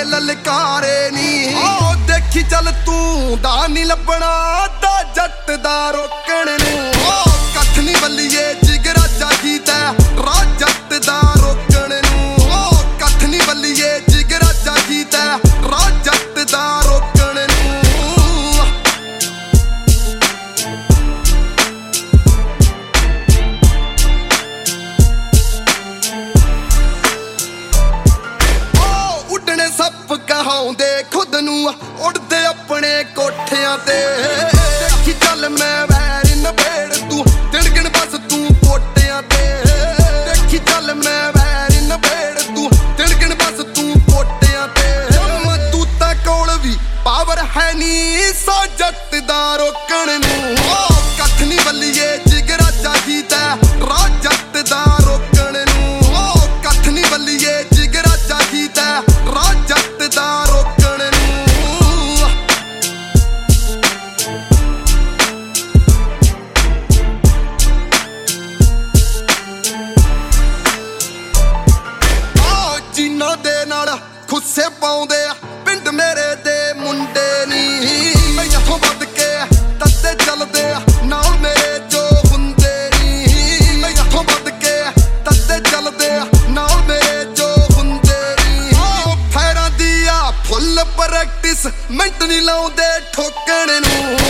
ललकारे नी ओ देखी चल तू दा नी लभना दा जट दा रोकण नू ओ कथ नी बल्लीए जिगरा जागीदा राह जट दा रोकण नू ओ कथ नी बल्लीए जिगरा जागीदा राह जट दा रोकण नू सप कहाउंदे खुद नू उड़दे अपने कोठियां ते देखी चल मैं वैर नबेड़ तू तिड़गण बस तू पोटियां ते देखी चल मैं वैर नबेड़ तू तिड़गण बस तू पोटियां ते तू तां कोल भी पावर है नी सो जट दा रोकण नू ओ कथ नी बल्लीए जिगरा जागीदा राह जट दा रोकण नू ओ कथ नी बल्लीए जिगरा जागीदा राह जट दा रोकण नू आ जीना दे नाल खुस्से पाउंदे पिंड मेरे दे मुंडे नी मैं इथों वध के तत्ते चलदे नाल मेरे जो हुंदे नी मैं इथों वध के तत्ते चलदे नाल मेरे जो हुंदे नी ओ फैरां दी आ फुल प्रैक्टिस मिंट नी लाउंदे ठोकण नू।